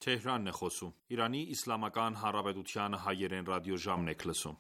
Իրանի Իսլամական Հանրապետության հայերեն ռադիոժամն եք լսում: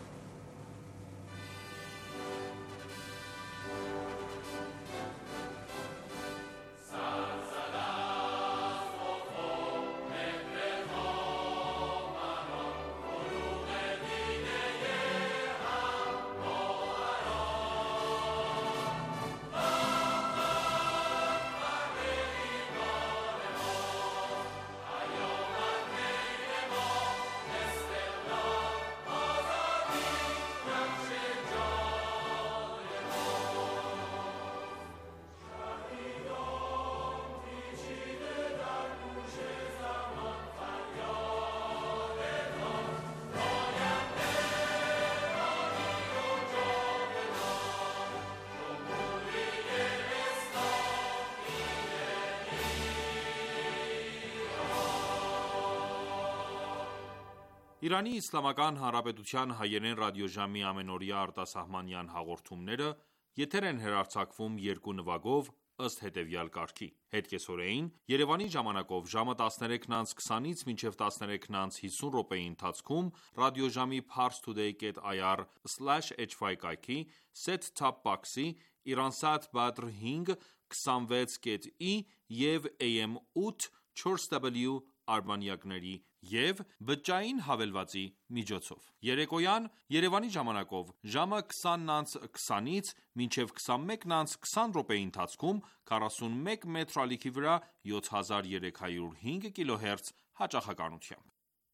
Իրանի Իսլամական Հանրապետության հայերեն ռադիոժամի ամենօրյա արտասահմանյան հաղորդումները եթեր են հեռարձակվում երկու նվագով ըստ հետևյալ կարգի. Հետկեսօրեին Երևանի ժամանակով ժամը 13:20-ից մինչև 13:50 րոպեի ընթացքում ռադիոժամի parstoday.ir/hy կայքի set-top box-ի, Iransat Badr 5 26.i և AM 8 4W արբանյակների և բջջային հավելվածի միջոցով: Երեկոյան Երևանի ժամանակով ժամը 20:20-ից մինչև 21:20 րոպեի ընթացքում 41 մետր ալիքի վրա 7305 kHz հաճախականությամբ: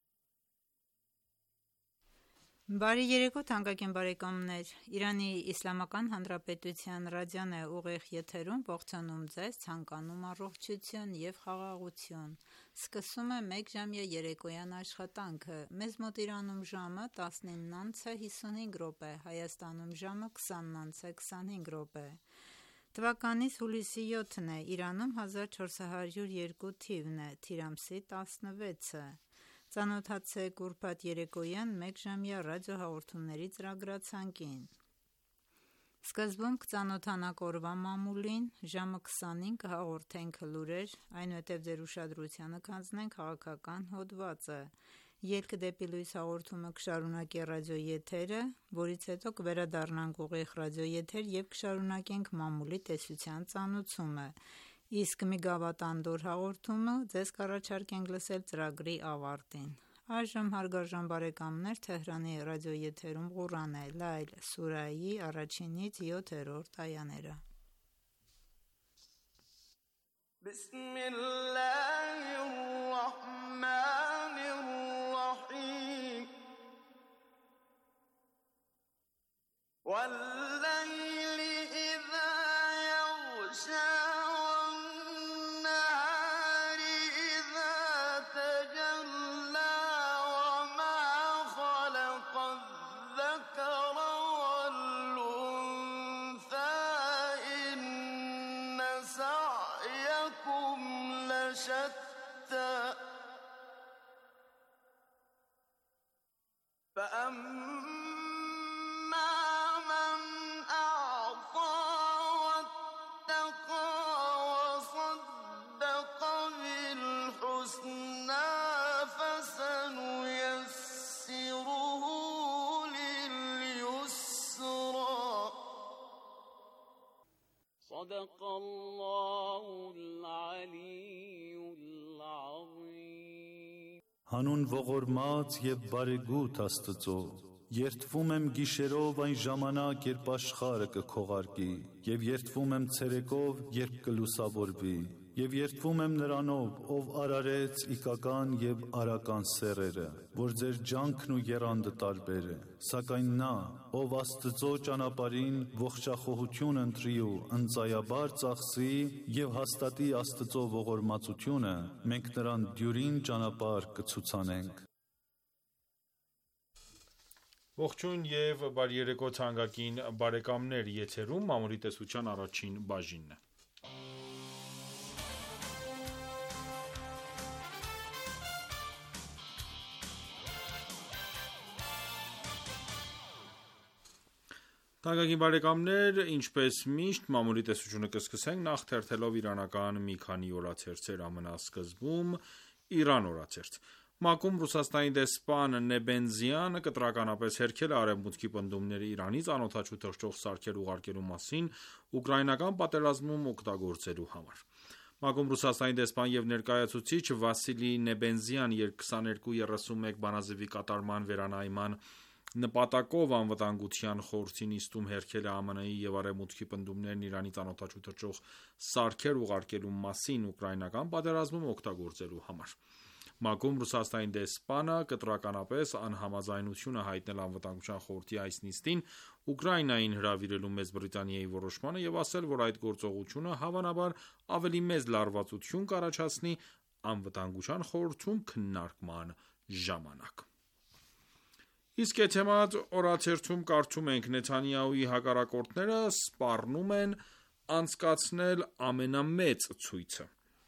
Բարի երեկո թանկագին բարեկամներ: Իրանի Իսլամական Հանրապետության ռադիոն է ուղիղ եթերում ողջունում ձեզ, ցանկանում առողջություն և խաղաղություն: Սկսում է մեկժամյա երեկոյան աշխատանքը: Մեզ մոտ Իրանում ժամը 19:55, Հայաստանում ժամը 20:25: Թվականիս հուլիսի 7-ն է, Իրանում 1402 թիվն է, Թիր ամսի 16-ը: Ծանոթացեք ուրբաթ երեկոյան մեկժամյա ռադիոհաղորդումների ծրագրացանկին: Սկզբում կծանոթանանք օրվա մամուլին, ժամը 20-ին կհաղորդենք լուրեր, այնուհետև ձեր ուշադրությանը կհանձնենք քաղաքական հոդվածը: Ելք դեպի լույս հաղորդումը կշարունակի ռադիոեթերը, որից հետո կվերադառնանք ուղիղ ռադիոեթեր և կշարունակենք մամուլի տեսության ծանուցումը: Իսկ մի գավաթանդոր հաղորդումը ձեզ կառաջարկենք լսել ծրագրի ավարտին: Այժմ հարգարժան բարեկամներ Թեհրանի ռադիոեթերում Ղուրան է, Լայլ սուրահի 1-ից 7-րդ այաներ: Հանուն ողորմած և բարեգութ Աստծո: Երդվում եմ գիշերով այն ժամանակ, երբ աշխարհը կքողարկի, և երդվում եմ ցերեկով, երբ կլուսավորվի, և երդվում եմ Նրանով, ով արարեց իգական և արական սեռերը, որ ձեր ջանքն ու եռանդը տարբեր է: Սակայն Նա, ով Աստծո ճանապարհին ողջախոհություն ընտրի ու ընծայաբար ծախսի և հաստատի Աստծո ողորմածությունը, մենք նրան դյուրին ճանապարհ կցուցանենք: Ողջույն և բարի երեկո թանկագին բարեկամներ: Եթերում մամուլի տեսության առաջին բաժինն է: Թանկագին բարեկամներ ինչպես միշտ մամուլի տեսությունը կսկսենք նախ թերթելով իրանական մի քանի օրաթերթեր: Ամենասկզբում Իրան օրացերց։ ՄԱԿ-ում Ռուսաստանի դեսպան Նեբենզյանը կտրականապես հերքել է Արևմուտքի պնդումները Իրանից անօդաչու թռչող սարքեր ուղարկելու մասին ուկրաինական պատերազմում օգտագործելու համար։ ՄԱԿ-ում Ռուսաստանի դեսպան եւ ներկայացուցիչ Վասիլի Նեբենզյան 2231 բանաձևի կատարման վերանայման նպատակով Անվտանգության խորհրդի նիստում հերքել է ԱՄՆ-ի եւ Արևմուտքի պնդումներն Իրանից անօդաչու թռչող սարքեր ուղարկելու մասին ուկրաինական պատերազմում օգտագործելու համար։ ՄԱԿ-ում Ռուսաստանի դեսպանը կտրականապես անհամաձայնություն է հայտնել Անվտանգության խորհրդի այս նիստին Ուկրաինային հրավիրելու Մեծ Բրիտանիայի որոշմանը եւ ասել, որ այդ գործողությունը հավանաբար ավելի մեծ լարվածություն կառաջացնի Անվտանգության խորհրդում քննարկման ժամանակ։ Իսկ Էթեմադ օրաթերթում կարդում ենք. Նեթանյահուի հակառակորդները սպառնում են անցկացնել ամենամեծ ցույցը։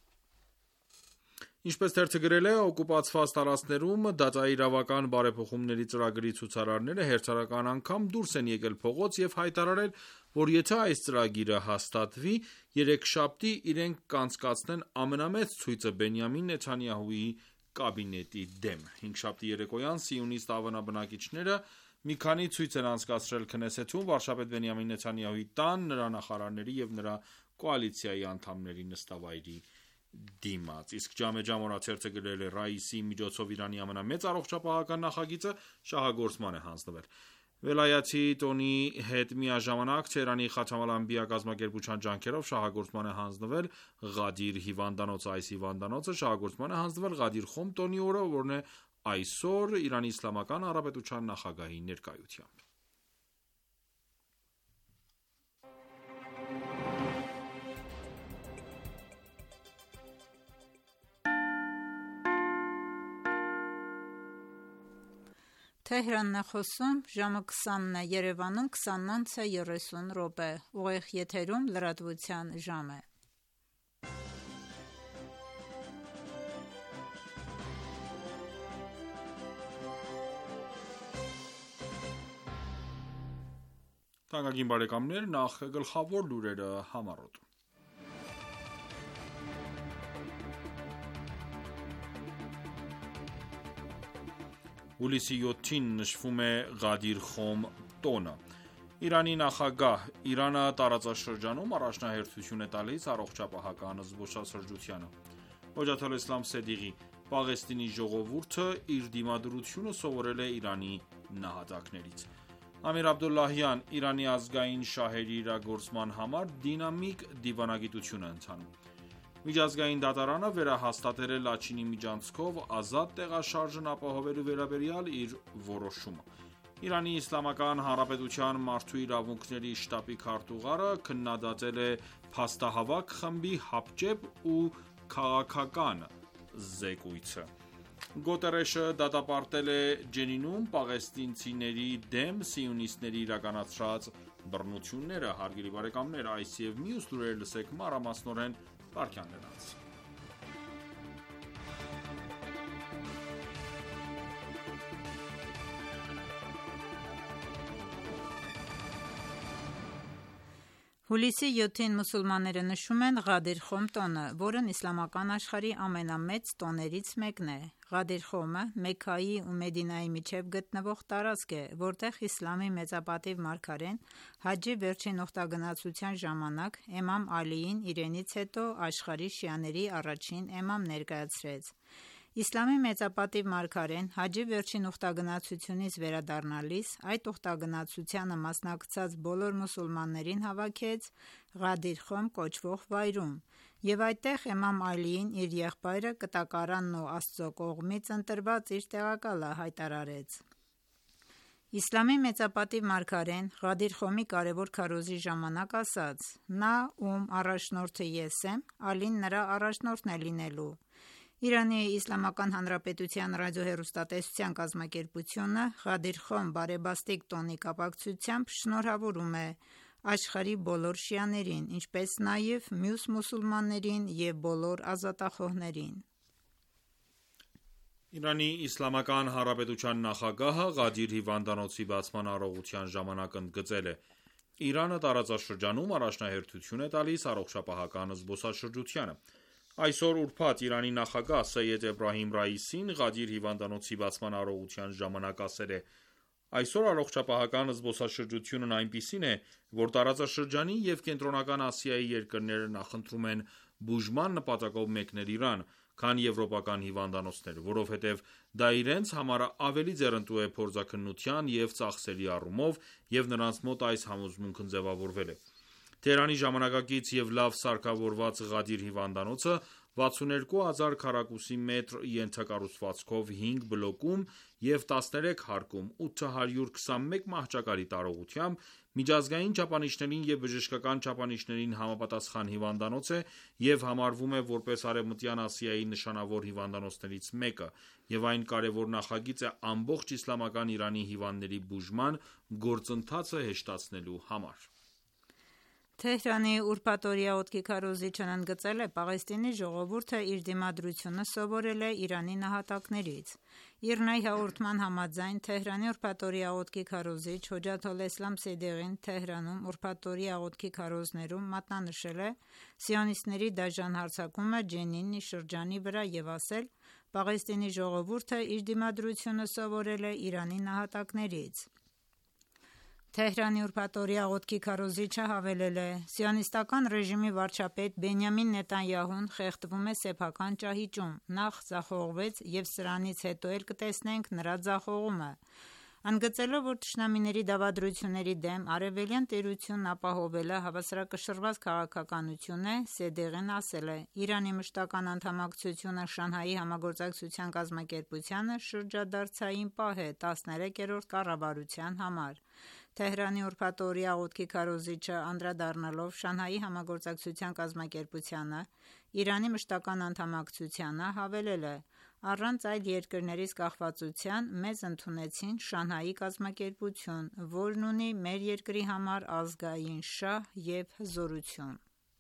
Ինչպես թերթը գրել է, օկուպացված տարածքներում դատաիրավական բարեփոխումների ծրագրի ցուցարարները հերթական անգամ դուրս են եկել փողոց եւ հայտարարել, որ եթե այս ծրագիրը հաստատվի, երեքշաբթի իրենք կանցկացնեն ամենամեծ ցույցը Բենյամին Նեթանյահուի կաբինետի դեմ։ Հինգշաբթի երեկոյան սիոնիստ ավանաբնակիչները մի քանի ցույց են անցկացրել Քնեսեթում վարչապետ Բենյամին Նեթանյահուի տան, նրա նախարարների եւ նրա կոալիցիայի անդամների նստավայրի դիմաց։ Իսկ Ջամե-Ջամ օրաթերթը գրել է. Ռաիսի միջոցով Իրանի ամենամեծ առողջապահական նախագիծը շահագործման է հանձնվել։ Վելայաթի տոնի հետ միաժամանակ Թեհրանի Խաթամ ալ-Անբիա կազմակերպության ջանքերով շահագործման է հանձնվել Ղադիր հիվանդանոցը։ Այս հիվանդանոցը շահագործման է հանձնվել Ղադիր Խոմ տոնի օրը, որն է այսօր Իրանի Իսլամական Հանրապետության նախագահի ներկայությամբ։ Թեհրանն է խոսում, ժամը 20-ն է, Երևանում 20:30 ուղիղ եթերում լրատվության ժամ է։ Թանկագին բարեկամներ, նախ գլխավոր լուրերը համառոտ։ Հուլիսի 7-ին նշվում է Ղադիր Խոմ տոնը։ Իրանի նախագահ Իրանը տարածաշրջանում առաջնահերթություն է տալիս առողջապահական զբոսաշրջությանը։ Հոջաթ ալ-Իսլամ Սեդիղի Պաղեստինի ժողովուրդը իր դիմադրությունը սովորել է Իրանի նահատակներից։ Ամիր Աբդոլլահյան Իրանի ազգային շահերի իրագործման համար դինամիկ դիվանագիտություն է ընթանում։ Միջազգային դատարանը վերահաստատել է Լաչինի միջանցքով ազատ տեղաշարժն ապահովելու վերաբերյալ իր որոշումը։ Իրանի Իսլամական Հանրապետության մարդու իրավունքների շտաբի քարտուղարը քննադատել է փաստահավաք խմբի հապճեպ ու քաղաքական զեկույցը։ Գոտերեշը դատապարտել է Ջենինում պաղեստինցիների դեմ սիոնիստների իրականացրած բռնությունները։ Հարգելի բարեկամներ, այս եւ մյուս լուրեր լսեք մանրամասնորեն Բարքյաններանց։ Հուլիսի 7-ին մուսուլմանները նշում են Ղադիր Խոմ տոնը, որն իսլամական աշխարհի ամենամեծ տոներից մեկն է։ Ղադիր Խոմը Մեքքայի ու Մեդինայի միջև գտնվող տարածք է, որտեղ իսլամի մեծապատիվ մարգարեն հաջի վերջին ուխտագնացության ժամանակ Էմամ Ալիին իրենից հետո աշխարհի շիաների առաջին էմամ ներկայացրեց։ Իսլամի մեծապատիվ մարգարեն հաջի վերջին ուխտագնացությունից վերադառնալիս այդ ուխտագնացությանը մասնակցած բոլոր մուսուլմաններին հավաքեց Ղադիր Խոմ կոչվող վայրում եւ այդտեղ Էմամ Ալիին իր եղբայրը կտակարանն ու Աստծո կողմից ընտրված իր տեղակալը հայտարարեց։ Իսլամի մեծապատիվ մարգարեն Ղադիր Խոմի կարևոր քարոզի ժամանակ ասաց. «Նա, ում առաջնորդը ես եմ, Ալին նրա առաջնորդն է լինելու»։ Իրանի Իսլամական Հանրապետության ռադիոհեռուստատեսության կազմակերպությունը Ղադիր Խոմ բարեբաստիկ տոնի կապակցությամբ շնորհավորում է աշխարհի բոլոր շիաներին, ինչպես նաև մյուս մուսուլմաններին և բոլոր ազատախոհներին։ Իրանի Իսլամական Հանրապետության նախագահը Ղադիր հիվանդանոցի բացման արարողության ժամանակ ընդգծել է. Իրանը տարածաշրջանում առաջնահերթություն է տալիս առողջապահական զբոսաշրջությանը։ Այսօր ուրբաթ Իրանի նախագահ Սեյեդ Էբրահիմ Ռայիսին Ղադիր հիվանդանոցի բացման արարողության ժամանակ ասել է. «Այսօր առողջապահական զբոսաշրջությունն այնպիսին է, որ տարածաշրջանի և Կենտրոնական Ասիայի երկրները նախընտրում են բուժման նպատակով մեկնել Իրան, քան եվրոպական հիվանդանոցները, որովհետև դա իրենց համար ավելի ձեռնտու է փորձաքննության և ծախսերի առումով, և նրանց մոտ այս համոզմունքն ձևավորվել է»։ Թեհրանի ժամանակակից և լավ սարքավորված Ղադիր հիվանդանոցը 62,000 քառակուսի մետր ենթակառուցվածքով 5 բլոկում և 13 հարկում 821 մահճակալի տարողությամբ միջազգային չափանիշներին և բժշկական չափանիշներին համապատասխան հիվանդանոց է և համարվում է որպես Արևմտյան Ասիայի նշանավոր հիվանդանոցներից մեկը, և այն կարևոր նախագիծ է ամբողջ իսլամական Իրանի հիվանդների բուժման գործընթացը հեշտացնելու համար։ Թեհրանի ուրբաթօրյա ոտքի քարոզիչն ընդգծել է Պաղեստինի ժողովուրդը իր դիմադրությունը սովորել է Իրանի նահատակներից։ ԻՌՆԱ-ի հաղորդման համաձայն Թեհրանի ուրբաթօրյա ոտքի քարոզիչ Հոջաթոլէսլամ Սեդիղին Թեհրանում ուրբաթօրյա ոտքի քարոզներում մատնանշել է սիոնիստների դաժան հարձակումը Ջենինի շրջանի վրա և ասել. «Պաղեստինի ժողովուրդը իր դիմադրությունը սովորել է Իրանի նահատակներից»։ Թեհրանի ուրբաթօրյա ոտքի քարոզիչը հավելել է. «Սիոնիստական ռեժիմի վարչապետ Բենյամին Նետանյահուն խեղդվում է սեփական ճահիճում, նախ ձախողվեց և սրանից հետո էլ կտեսնենք նրա ձախողումը»։ Ընդգծելով, որ թշնամիների դավադրությունների դեմ արևելյան տերությունն ապահովելը հավասարակշռված քաղաքականություն է, Սեդիղին ասել է. «Իրանի մշտական անդամակցությունը Շանհայի համագործակցության կազմակերպությանը շրջադարձային պահ է 13-րդ կառավարության համար»։ Թեհրանի ուրբաթօրյա ոտքի քարոզիչը անդրադառնալով Շանհայի համագործակցության կազմակերպությանը, Իրանի մշտական անդամակցությանը, հավելել է. «Առանց այլ երկրներից կախվածության մեզ ընդունեցին Շանհայի կազմակերպություն, որն ունի մեր երկրի համար ազգային շահ և հզորություն»։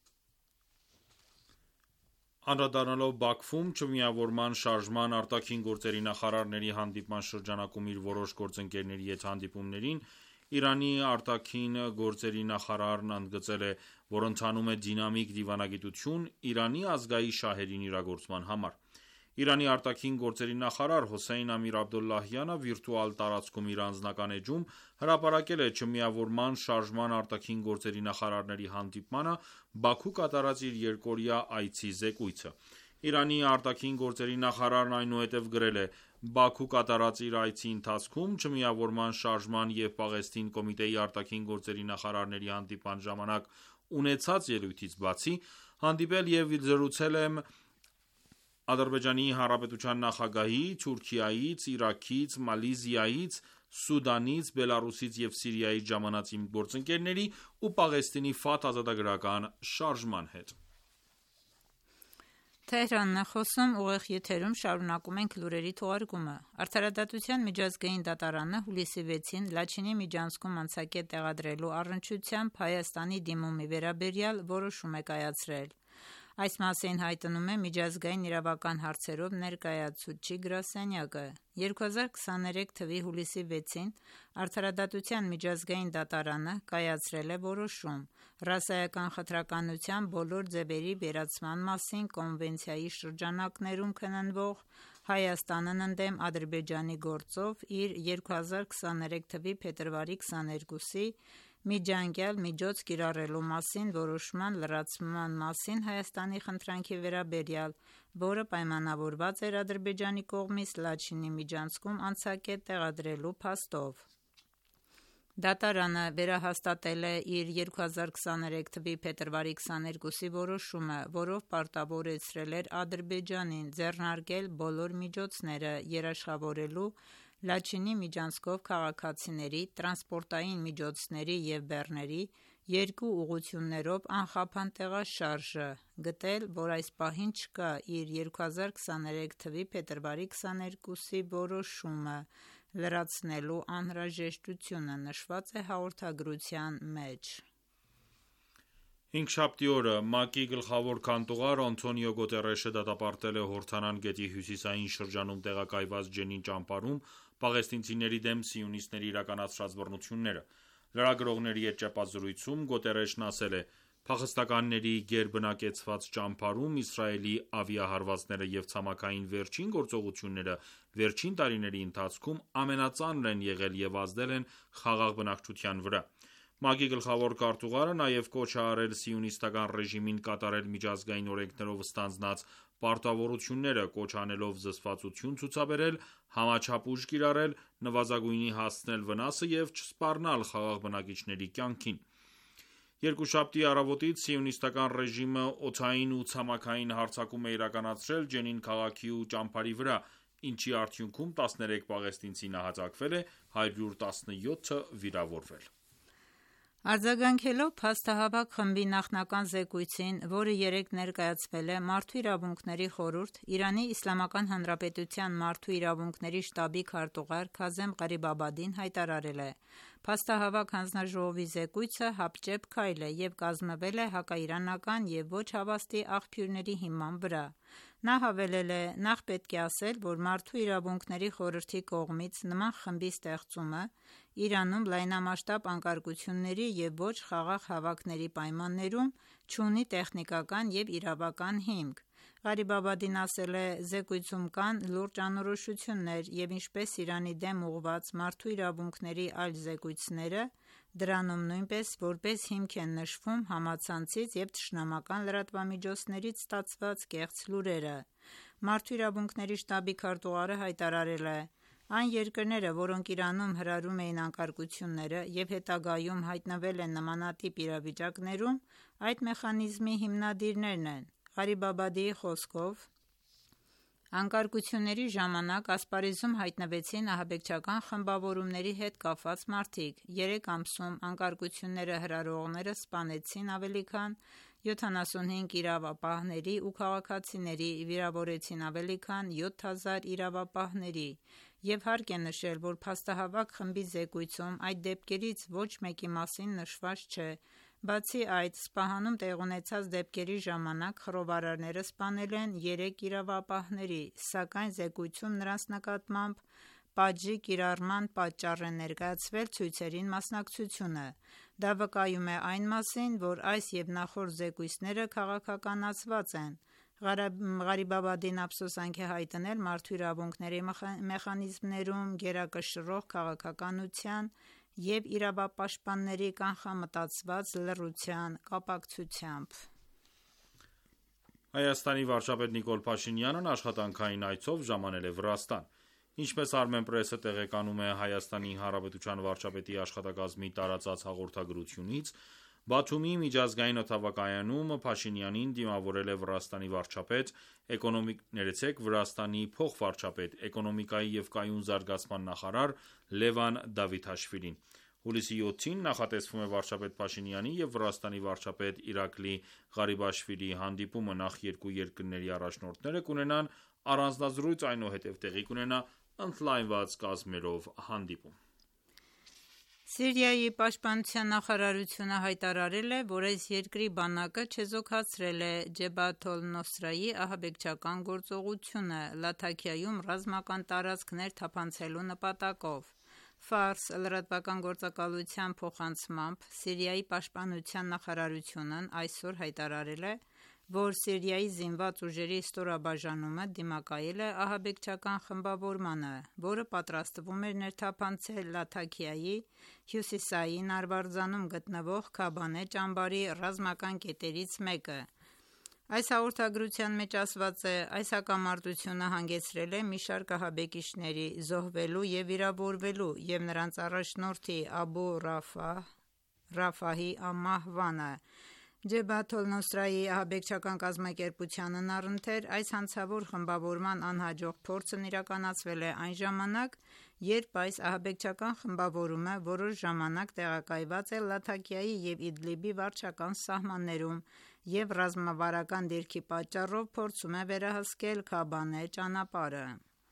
Անդրադառնալով Բաքվում Չմիավորման շարժման արտաքին գործերի նախարարների հանդիպման շրջանակում իր որոշ գործընկերների հետ հանդիպումներին, Իրանի արտաքին գործերի նախարարն ընդգծել է, որ ընթանում է դինամիկ դիվանագիտություն Իրանի ազգային շահերին իրագործման համար։ Իրանի արտաքին գործերի նախարար Հոսեյն Ամիր-Աբդոլլահյանը վիրտուալ տարածքում իր անձնական էջում հրապարակել է Չմիավորման շարժման արտաքին գործերի նախարարների հանդիպմանը Բաքու կատարած իր երկօրյա այցի զեկույցը։ Իրանի արտաքին գործերի նախարարն այնուհետև գրել է. «Բաքու կատարած իր այցի ընթացքում Չմիավորման շարժման և Պաղեստին կոմիտեի արտաքին գործերի նախարարների հանդիպման ժամանակ ունեցած ելույթից բացի, հանդիպել և զրուցել եմ Ադրբեջանի Հանրապետության նախագահի, Թուրքիայից, Իրաքից, Մալեզիայից, Սուդանից, Բելառուսից և Սիրիայից ժամանած իմ գործընկերների ու Պաղեստինի Ֆաթհ ազատագրական շարժման հետ»։ Թեհրանն է խոսում, ուղիղ եթերում շարունակում ենք լուրերի թողարկումը։ Արդարադատության միջազգային դատարանը հուլիսի 6-ին Լաչինի միջանցքում անցակետ տեղադրելու առնչությամբ Հայաստանի դիմումի վերաբերյալ որոշում է կայացրել։ Այս մասին հայտնում է Միջազգային իրավական հարցերով ներկայացուցիչ գրասենյակը։ 2023 թվականի հուլիսի 6-ին Արդարադատության միջազգային դատարանը կայացրել է որոշում ռասայական խտրականության բոլոր ձևերի վերացման մասին կոնվենցիայի շրջանակներում քննվող Հայաստանն ընդդեմ Ադրբեջանի գործով իր 2023 թվականի փետրվարի 22-ի միջանկյալ միջոց կիրառելու մասին որոշման լրացման մասին Հայաստանի խնդրանքի վերաբերյալ, որը պայմանավորված էր Ադրբեջանի կողմից Լաչինի միջանցքում անցակետ տեղադրելու փաստով։ Դատարանը վերահաստատել է իր 2023 թվականի փետրվարի 22-ի որոշումը, որով պարտավորեցրել էր Ադրբեջանին ձեռնարկել բոլոր միջոցները երաշխավորելու Լաչինի միջանցքով քաղաքացիների, տրանսպորտային միջոցների և բեռների երկու ուղղություններով անխափան տեղաշարժը, գտել, որ այս պահին չկա իր 2023 թվականի փետրվարի 22-ի որոշումը լրացնելու անհրաժեշտությունը, նշված է հաղորդագրության մեջ։ Հինգշաբթի օրը ՄԱԿ-ի գլխավոր քարտուղար Անտոնիո Գուտերեշը դատապարտել է Հորդանան գետի հյուսիսային շրջանում տեղակայված Ջենին ճանապարհում պաղեստինցիների դեմ սիոնիստների իրականացրած բռնությունները։ Լրագրողների հետ ճեպազրույցում Գուտերեշն ասել է. Փախստականների գերբնակեցված ճամբարում Իսրայելի ավիահարվածները և ցամաքային վերջին գործողությունները վերջին տարիների ընթացքում ամենածանրն են եղել և ազդել են խաղաղ բնակչության վրա: ՄԱԿ-ի գլխավոր քարտուղարը նաև կոչ է արել սիոնիստական ռեժիմին կատարել միջազգային օրենքներով ստանձնած պարտավորությունները, կոչ անելով զսպվածություն ցուցաբերել, համաչափ ուժ կիրառել, նվազագույնի հասցնել վնասը և չսպառնալ խաղաղ բնակիչների կյանքին: Երկուշաբթի առավոտից սիոնիստական ռեժիմը օդային ու ցամաքային հարձակում է իրականացրել Ջենին քաղաքի ու ճամբարի վրա, ինչի արդյունքում 13 պաղեստինցի նահատակվել է, 117-ը վիրավորվել: Արձագանքելով Փաստահավաք խմբի նախնական զեկույցին, որը երեկ ներկայացվել է Մարդու իրավունքների խորհուրդ, ԻԻՀ Մարդու իրավունքների շտաբի քարտուղար Քազեմ Ղարիբաբադին հայտարարել է. «Փաստահավաք հանձնաժողովի զեկույցը հապճեպ քայլ է և կազմվել է հակաիրանական և ոչ հավաստի աղբյուրների հիման վրա»: Նա հավելել է. «Նախ պետք է ասել, որ Մարդու իրավունքների խորհրդի կողմից նման խմբի ստեղծումը Իրանում լայնամասշտաբ անկարգությունների և ոչ խաղաղ հավաքների պայմաններում չունի տեխնիկական և իրավական հիմք»: Ղարիբաբադին ասել է. «Զեկույցում կան լուրջ անորոշություններ և ինչպես Իրանի դեմ ուղղված մարդու իրավունքների այլ զեկույցները, դրանում նույնպես որպես հիմք են նշվում համացանցից և թշնամական լրատվամիջոցներից ստացված կեղծ լուրերը»: Մարդու իրավունքների շտաբի քարտուղարը հայտարարել է. «Այն երկրները, որոնք Իրանում հրահրում էին անկարգությունները և հետագայում հայտնվել են նմանատիպ իրավիճակներում, այդ մեխանիզմի հիմնադիրներն են»: Ղարիբաբադիի խոսքով. «Անկարգությունների ժամանակ ասպարեզում հայտնվեցին ահաբեկչական խմբավորումների հետ կապված մարդիկ: 3 ամսում անկարգությունները հրահրողները սպանեցին ավելի քան 75 իրավապահների ու քաղաքացիների, վիրավորեցին ավելի քան 7000 իրավապահների: Եվ հարկ է նշել, որ Փաստահավաք խմբի զեկույցում այդ դեպքերից ոչ մեկի մասին նշված չէ: Բացի այդ, Սպահանում տեղի ունեցած դեպքերի ժամանակ խռովարարները սպանել են 3 իրավապահների, սակայն զեկույցում նրանց նկատմամբ պատժի կիրառման պատճառ է ներկայացվել ցույցերին մասնակցությունը: Դա վկայում է այն մասին, որ այս և նախորդ զեկույցները քաղաքականացված են»: Ղարիբաբադին ափսոսանք է հայտնել մարդու իրավունքների մեխանիզմներում գերակշռող քաղաքականության և իրավապաշտպանների կանխամտածված լռության կապակցությամբ: Հայաստանի վարչապետ Նիկոլ Փաշինյանն աշխատանքային այցով ժամանել է Վրաստան: Ինչպես Armenpress-ը տեղեկանում է ՀՀ վարչապետի աշխատակազմի տարածած հաղորդագրությունից, Բաթումի միջազգային օդանավակայանում Փաշինյանին դիմավորել է Վրաստանի վարչապետ, Վրաստանի փոխվարչապետ, էկոնոմիկայի և կայուն զարգացման նախարար Լևան Դավիթաշվիլին: Հուլիսի 7-ին նախատեսվում է վարչապետ Փաշինյանի և Վրաստանի վարչապետ Իրակլի Ղարիբաշվիլիի հանդիպումը: Նախ երկու երկրների առաջնորդները կունենան առանձնազրույց, այնուհետև տեղի կունենա ընդլայնված կազմերով հանդիպում: Սիրիայի պաշտպանության նախարարությունը հայտարարել է, որ այս երկրի բանակը չեզոքացրել է Ջեբհաթ ալ-Նոսրայի ահաբեկչական գործողությունը Լաթաքիայում ռազմական տարածք ներթափանցելու նպատակով: Ֆարս լրատվական գործակալության փոխանցմամբ Սիրիայի պաշտպանության նախարարությունն այսօր հայտարարել է, որ Սիրիայի զինված ուժերի ստորաբաժանումը դիմակայել է ահաբեկչական խմբավորմանը, որը պատրաստվում էր ներթափանցել Լաթաքիայի հյուսիսային արվարձանում գտնվող Քաբանե ճամբարի ռազմական կետերից մեկը: Այս հաղորդագրության մեջ ասված է. «Այս հակամարտությունը հանգեցրել է մի շարք ահաբեկիչների զոհվելու և վիրավորվելու և նրանց առաջնորդի Աբու Ռաֆահի մահվանը»: Ջեբհաթ ալ-Նոսրայի ահաբեկչական կազմակերպությանն առընթեր այս հանցավոր խմբավորման անհաջող փորձն իրականացվել է այն ժամանակ, երբ այս ահաբեկչական խմբավորումը որոշ ժամանակ տեղակայված է Լաթաքիայի և Իդլիբի վարչական սահմաններում և ռազմավարական դիրքի պատճառով փորձում է վերահսկել Քաբանե ճանապարհը: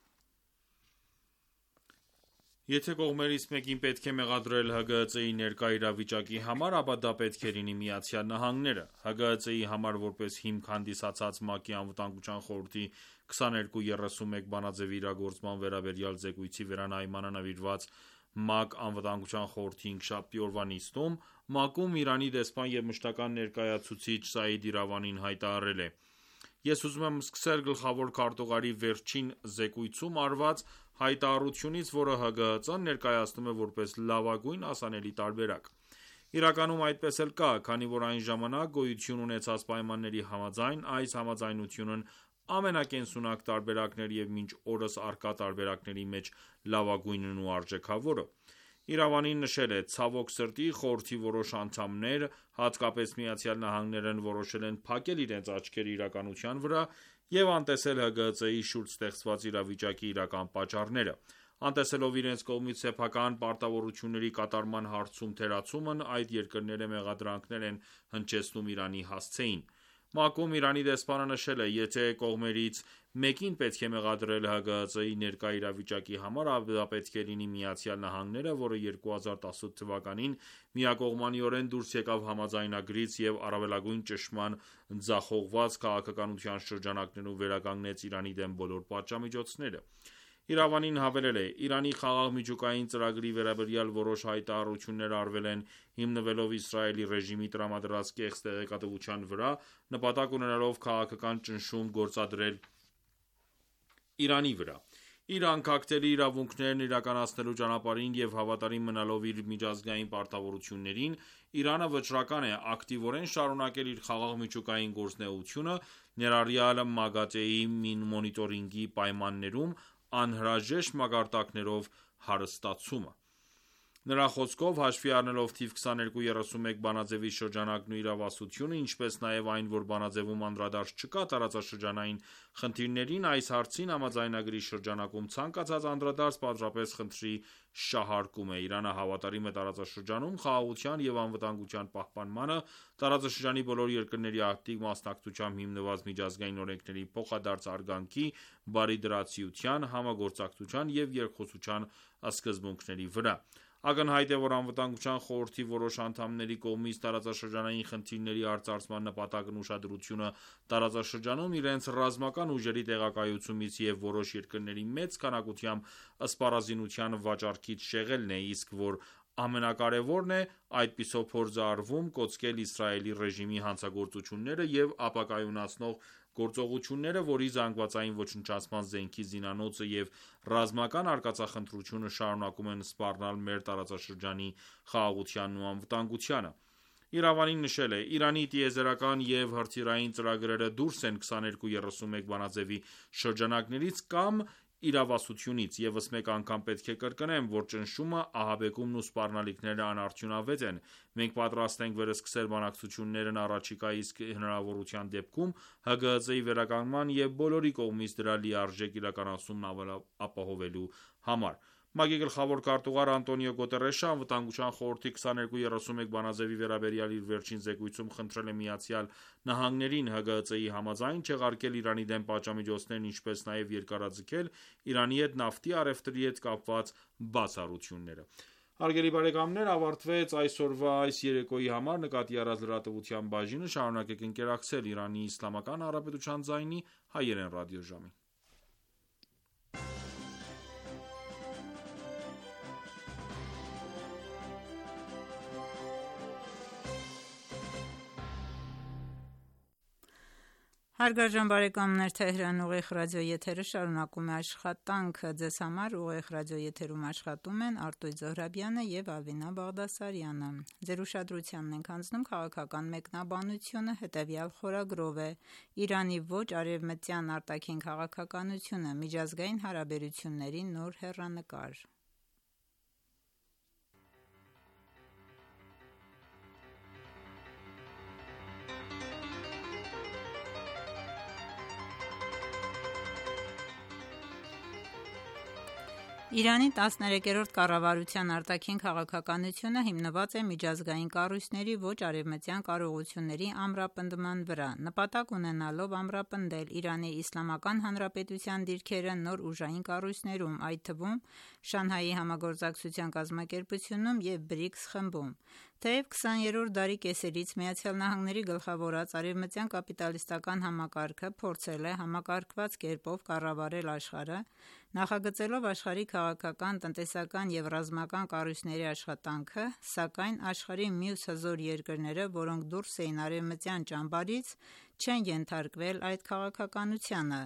Եթե կողմերից մեկին պետք է մեղադրել ՀԳՀԾ-ի ներկա իրավիճակի համար, ապա դա պետք է լինի ԱՄՆ-ը: ՀԳՀԾ-ի համար որպես հիմք հանդիսացած ՄԱԿ-ի Անվտանգության խորհրդի 2231 բանաձևի իրագործման վերաբերյալ զեկույցի վերանայմանը նվիրված ՄԱԿ Անվտանգության խորհրդի 5-շաբթի օրվա նիստում, ՄԱԿ-ում Իրանի դեսպան և մշտական ներկայացուցիչ Սաիդ Իրավանին հայտարարել է.«Ես ուզում եմ սկսել գլխավոր քարտուղարի վերջին զեկույցում արված հայտարարությունից, որը ՀԳՀԾ-ն ներկայացնում է որպես լավագույն ասանելի տարբերակ: Իրականում այդպես էլ կա, քանի որ այն ժամանակ գոյություն ունեցած պայմանների համաձայն, այս համաձայնությունն ամենակենսունակ տարբերակն էր և մինչ օրս առկա տարբերակների մեջ լավագույնն ու արժեքավորը»: Իրավանին նշել է.«Ցավոք սրտի, խորհրդի որոշ անդամներ, հատկապես ԱՄՆ-ն որոշել են փակել իրենց աչքերը իրականության վրա և անտեսել ՀԳՀԾ-ի շուրջ ստեղծված իրավիճակի իրական պատճառները: Անտեսելով իրենց կողմից սեփական պարտավորությունների կատարման հարցում թերացումն, այդ երկրները մեղադրանքներ են հնչեցնում Իրանի հասցեին»: ՄԱԿ-ում Իրանի դեսպանը նշել է.«Եթե կողմերից մեկին պետք է մեղադրել ՀԳՀԾ-ի ներկա իրավիճակի համար, ապա դա պետք է լինի ԱՄՆ-ը, որը 2018 թվականին միակողմանիորեն դուրս եկավ համաձայնագրից և առավելագույն ճնշման ձախողված քաղաքականության շրջանակներում վերականգնեց Իրանի դեմ բոլոր պատժամիջոցները»: Իրավանին հավելել է.«Իրանի խաղաղ միջուկային ծրագրի վերաբերյալ որոշ հայտարարություններ արվել են հիմնվելով Իսրայելի ռեժիմի տրամադրած կեղծ տեղեկատվության վրա, նպատակ ունենալով քաղաքական ճնշում գործադրել Իրանի վրա: Իր անքակտելի իրավունքներն իրականացնելու ճանապարհին և հավատարիմ մնալով իր միջազգային պարտավորություններին, Իրանը վճռական է ակտիվորեն շարունակել իր խաղաղ միջուկային գործունեությունը, ներառյալ ՄԱԳԱՏԷ-ի մոնիտորինգի պայմաններում անհրաժեշտ մակարդակներով հարստացումը»: Նրա խոսքով, հաշվի առնելով թիվ 2231 բանաձեւի շրջանակն ու իրավասությունը, ինչպես նաև այն, որ բանաձեւում անդրադարձ չկա տարածաշրջանային խնդիրներին, այս հարցին համաձայնագրի շրջանակում ցանկացած անդրադարձ պարզապես խնդրի շահարկում է: Իրանը հավատարիմ է տարածաշրջանում խաղաղության և անվտանգության պահպանմանը, տարածաշրջանի բոլոր երկրների ակտիվ մասնակցությամբ հիմնված միջազգային օրենքների փոխադարձ հարգանքի, բարիդրացիության, համագործակցության և երկխոսության սկզբունքների վրա: Ակնհայտ է, որ Անվտանգության խորհրդի որոշ անդամների կողմից տարածաշրջանային խնդիրների արծարծման նպատակն ուշադրությունը տարածաշրջանում իրենց ռազմական ուժերի տեղակայությունից և որոշ երկրների մեծ քանակությամբ սպառազինության վաճառքից շեղելն է, իսկ որ ամենակարևորն է, այդպիսով փորձ է արվում կոծկել Իսրայելի ռեժիմի հանցագործությունները և ապակայունացնող գործողությունները, որի զանգվածային ոչնչացման զենքի զինանոցը և ռազմական արկածախնդրությունը շարունակում են սպառնալ մեր տարածաշրջանի խաղաղությանն ու անվտանգությանը: Իրավանին նշել է.«Իրանի տիեզերական և հրթիռային ծրագրերը դուրս են 2231 բանաձեւի շրջանակներից կամ իրավասությունից: Եվս մեկ անգամ պետք է կրկնեմ, որ ճնշումը, ահաբեկումն ու սպառնալիքները անարդյունավետ են: Մենք պատրաստ ենք վերսկսել բանակցություններն առաջիկա իսկ հնարավորության դեպքում ՀԳՀԾ-ի վերականգնման և բոլորի կողմից դրա լիարժեք իրականացումն ապահովելու համար»: ՄԱԿ-ի գլխավոր քարտուղար Անտոնիո Գուտերեշը Անվտանգության խորհրդի 2231 բանաձեւի վերաբերյալ իր վերջին զեկույցում խնդրել է ԱՄՆ-ին ՀԳՀԾ-ի համաձայն չեղարկել Իրանի դեմ պատժամիջոցներն ինչպես նաև երկարաձգել Իրանի հետ նավթի առևտրի հետ կապված բացառությունները: Հարգելի բարեկամներ ավարտվեց այսօրվա այս երեկոյի համար նկատի առած լրատվության բաժինը: Շարունակեք ընկերակցել Իրանի Իսլամական Հանրապետության ձայնի հայերեն ռադիոժամին: Հարգարժան բարեկամներ, Թեհրան ուղիղ ռադիոեթերը շարունակում է աշխատանքը: Ձեզ համար ուղիղ ռադիոեթերում աշխատում են Արտույտ Զոհրաբյանը և Ալվինա Բաղդասարյանը: Ձեր ուշադրությանն ենք հանձնում քաղաքական մեկնաբանությունը: Հետևյալ խորագրով է Իրանի ոչ արևմտյան արտաքին քաղաքականությունը՝ միջազգային հարաբերությունների նոր հեռանկար: Իրանի 13-րդ կառավարության արտաքին քաղաքականությունը հիմնված է միջազգային կառույցների ոչ արևմտյան կարողությունների ամրապնդման վրա, նպատակ ունենալով ամրապնդել Իրանի Իսլամական Հանրապետության դիրքերը նոր ուժային կառույցներում, այդ թվում Շանհայի համագործակցության կազմակերպությունում և BRICS խմբում: Թեև 20-րդ դարի կեսերից ԱՄՆ-ի գլխավորած արևմտյան կապիտալիստական համակարգը փորձել է համակարգված կերպով կառավարել աշխարհը, նախագծելով աշխարհի քաղաքական, տնտեսական և ռազմական կառույցների աշխատանքը, սակայն աշխարհի մյուս հզոր երկրները, որոնք դուրս էին արևմտյան ճամբարից, չեն ենթարկվել այդ քաղաքականությանը։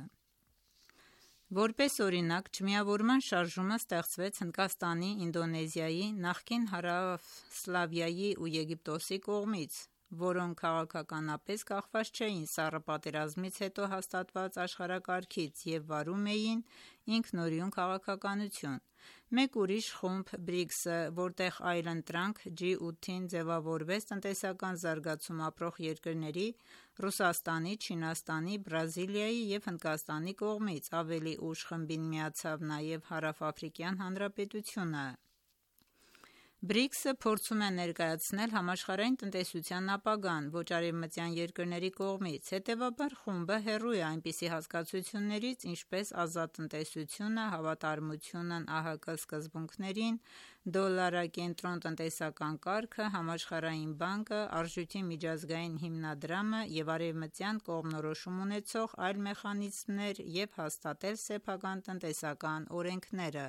Որպես օրինակ, Չմիավորման շարժումը ստեղծվեց Հնդկաստանի, Ինդոնեզիայի, նախկին Հարավսլավիայի ու Եգիպտոսի կողմից, որոնք քաղաքականապես կախված չէին Սառը պատերազմից հետո հաստատված աշխարհակարգից և վարում էին ինքնուրույն քաղաքականություն։ Մեկ ուրիշ խումբ BRICS-ը, որտեղ այլընտրանք G8-ին ձևավորվեց տնտեսական զարգացում ապրող երկրների՝ Ռուսաստանի, Չինաստանի, Բրազիլիայի և Հնդկաստանի կողմից, ավելի ուշ խմբին միացավ նաև Հարավաֆրիկյան Հանրապետությունը։ BRICS-ը փորձում է ներկայացնել համաշխարհային տնտեսության ապագան ոչ արևմտյան երկրների կողմից, հետևաբար խումբը հեռու է այնպիսի հասկացություններից, ինչպես ազատ տնտեսությունը, հավատարմությունն ԱՀԿ սկզբունքներին, դոլարակենտրոն տնտեսական կարգը, համաշխարհային բանկը, արժույթի միջազգային հիմնադրամը և արևմտյան կողմնորոշում ունեցող այլ մեխանիզմներ և հաստատել սեփական տնտեսական օրենքները։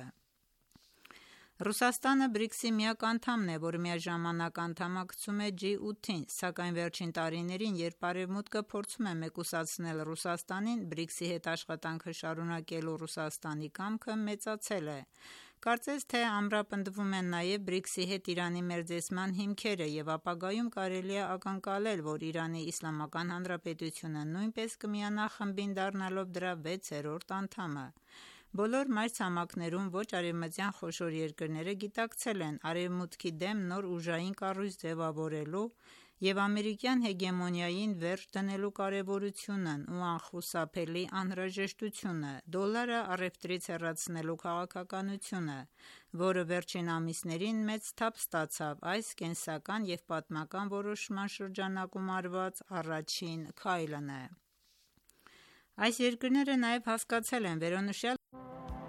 Ռուսաստանը BRICS-ի միակ անդամն է, որ միաժամանակ անդամակցում է G8-ին, սակայն վերջին տարիներին, երբ Արևմուտքը փորձում է մեկուսացնել Ռուսաստանին, BRICS-ի հետ աշխատանքը շարունակելու Ռուսաստանի կամքը մեծացել է։ Կարծես թե ամրապնդվում են նաև BRICS-ի հետ Իրանի մերձեցման հիմքերը և ապագայում կարելի է ակնկալել, որ Իրանի Իսլամական Հանրապետությունը նույնպես կմիանա խմբին դառնալով դրա 6-րդ անդամը։ Բոլոր մայրցամաքներում ոչ արևմտյան խոշոր երկրները գիտակցել են Արևմուտքի դեմ նոր ուժային կառույց ձևավորելու և ամերիկյան հեգեմոնիային վերջ դնելու կարևորությունն ու անխուսափելի անհրաժեշտությունը, դոլարը առևտրից հեռացնելու քաղաքականությունը, որը վերջին ամիսներին մեծ թափ ստացավ, այս կենսական և պատմական որոշման շրջանակում արված առաջին քայլն է։ Այս երկրները նաև հասկացել են վերոնշյալ